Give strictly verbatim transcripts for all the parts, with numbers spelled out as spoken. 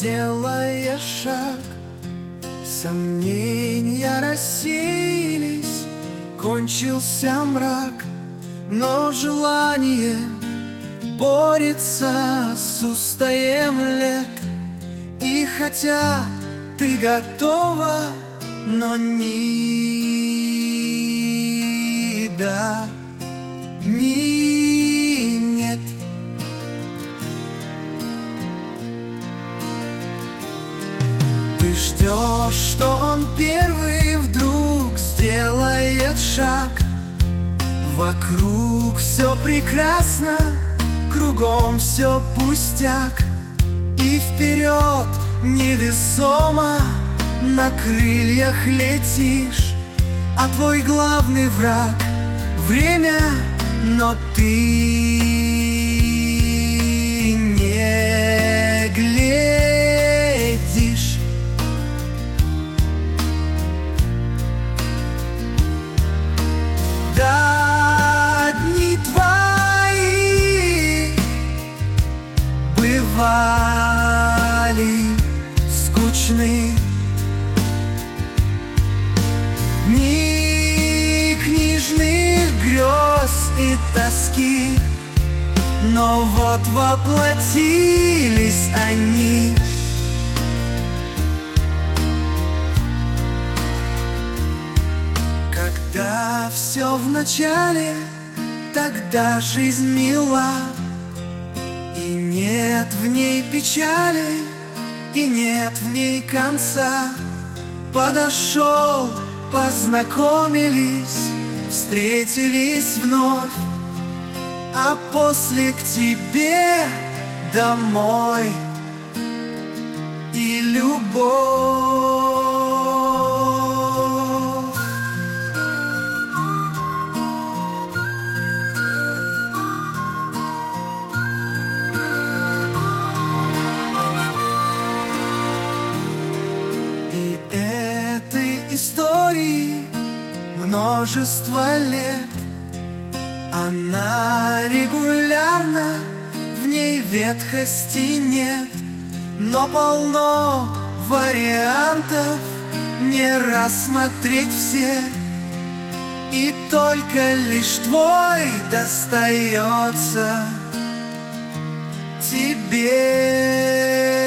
делая шаг, сомнения рассеялись, кончился мрак, но желание борется с устоем лет. И хотя ты готова, но ни да, ни нет. Ты ждешь, что он первый вдруг сделает шаг. Вокруг все прекрасно, кругом все пустяк. И вперед невесомо на крыльях летишь, а твой главный враг — время, но ты не глядишь. Да, дни твои бывали скучны, дни книжных грез и тоски, но вот воплотились они. Когда все в начале, тогда жизнь мила, и нет в ней печали, и нет в ней конца. Подошел, познакомились, встретились вновь, а после к тебе домой и любовь. И этой истории множество лет, она регулярна, в ней ветхости нет, но полно вариантов не рассмотреть все, и только лишь твой достается тебе.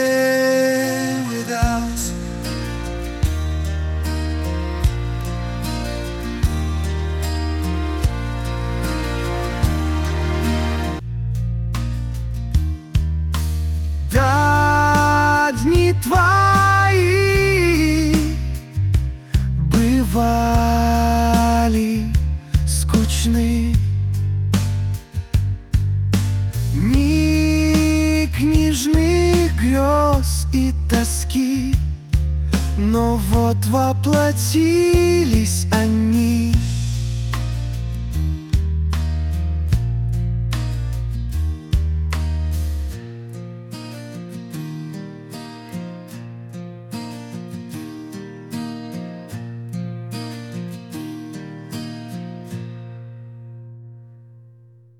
Да, дни твои бывали скучны, ни книжных грез и тоски, но вот воплотились они.